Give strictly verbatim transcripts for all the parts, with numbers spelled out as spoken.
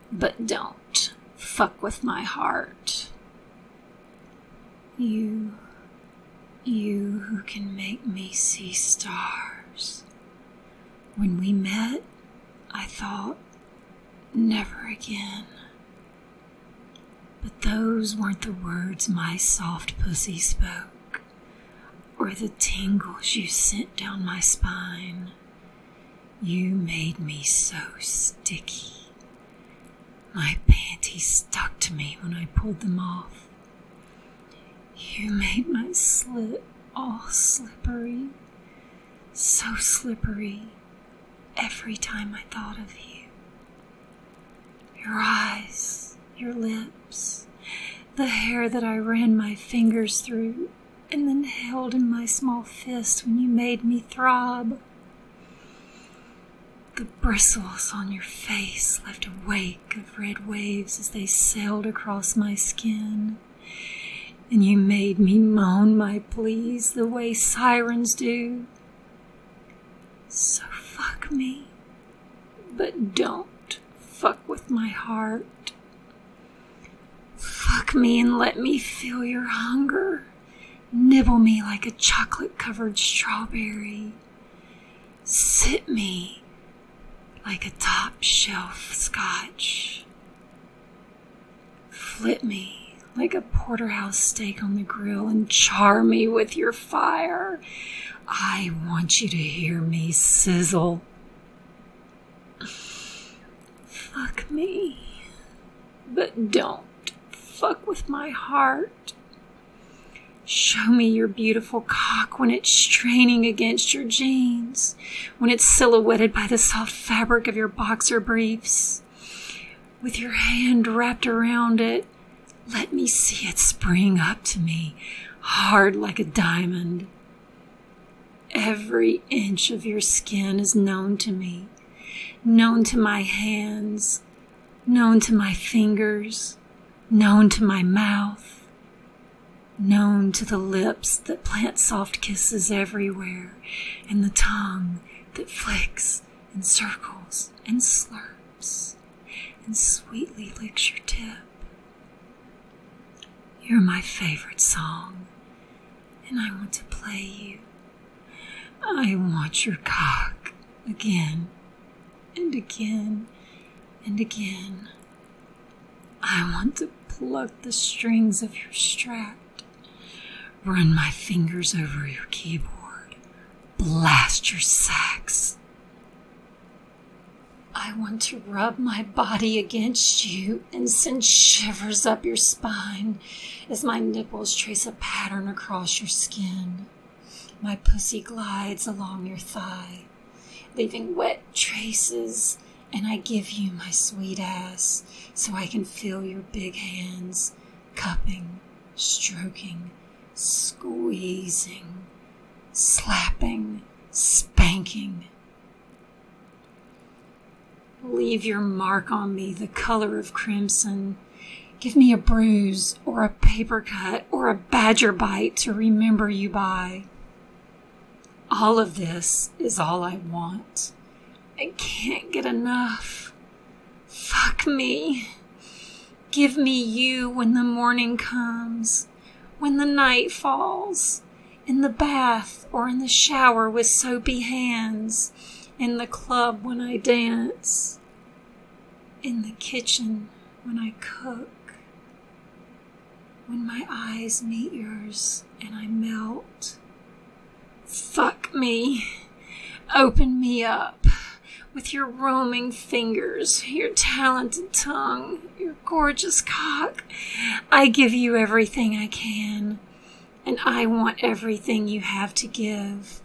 but don't fuck with my heart. You, you who can make me see stars. When we met, I thought, never again. But those weren't the words my soft pussy spoke, or the tingles you sent down my spine. You made me so sticky. My panties stuck to me when I pulled them off. You made my slit all slippery, so slippery every time I thought of you. Your eyes, your lips, the hair that I ran my fingers through and then held in my small fist when you made me throb. The bristles on your face left a wake of red waves as they sailed across my skin. And you made me moan my pleas the way sirens do. So fuck me, but don't fuck with my heart. Fuck me and let me feel your hunger. Nibble me like a chocolate-covered strawberry. Sit me like a top-shelf scotch. Flip me like a porterhouse steak on the grill and char me with your fire. I want you to hear me sizzle. Fuck me, but don't fuck with my heart. Show me your beautiful cock when it's straining against your jeans, when it's silhouetted by the soft fabric of your boxer briefs. With your hand wrapped around it, let me see it spring up to me, hard like a diamond. Every inch of your skin is known to me, known to my hands, known to my fingers, known to my mouth. Known to the lips that plant soft kisses everywhere, and the tongue that flicks and circles and slurps and sweetly licks your tip. You're my favorite song, and I want to play you. I want your cock again and again and again. I want to pluck the strings of your strap. Run my fingers over your keyboard. Blast your sax. I want to rub my body against you and send shivers up your spine as my nipples trace a pattern across your skin. My pussy glides along your thigh, leaving wet traces, and I give you my sweet ass so I can feel your big hands cupping, stroking, squeezing, slapping, spanking. Leave your mark on me the color of crimson. Give me a bruise or a paper cut or a badger bite to remember you by. All of this is all I want. I can't get enough. Fuck me. Give me you when the morning comes. When the night falls, in the bath or in the shower with soapy hands, in the club when I dance, in the kitchen when I cook, when my eyes meet yours and I melt. Fuck me. Open me up with your roaming fingers, your talented tongue, your gorgeous cock. I give you everything I can, and I want everything you have to give.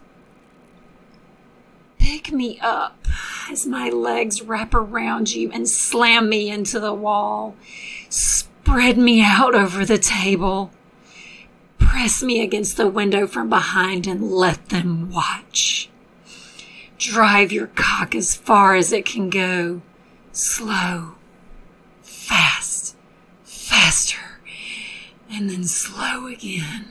Pick me up as my legs wrap around you and slam me into the wall. Spread me out over the table. Press me against the window from behind and let them watch. Drive your cock as far as it can go. Slow, fast, faster, and then slow again.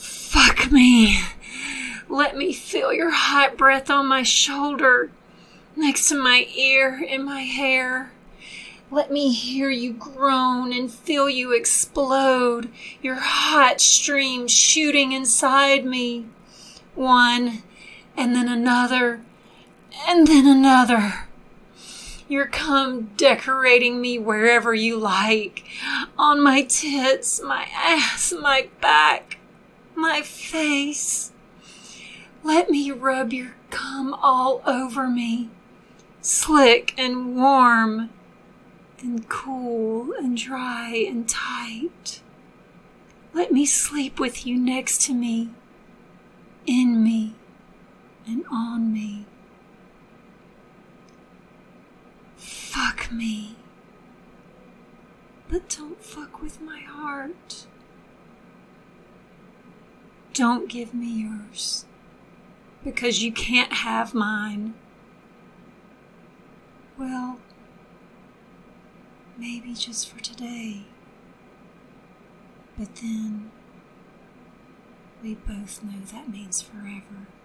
Fuck me. Let me feel your hot breath on my shoulder. next to my ear and my hair. Let me hear you groan and feel you explode, your hot stream shooting inside me. One, and then another, and then another. Your cum decorating me wherever you like, on my tits, my ass, my back, my face. Let me rub your cum all over me, slick and warm, then cool and dry and tight. Let me sleep with you next to me, in me, and on me. Fuck me, but don't fuck with my heart. Don't give me yours, because you can't have mine. Well, maybe just for today, but then we both know that means forever.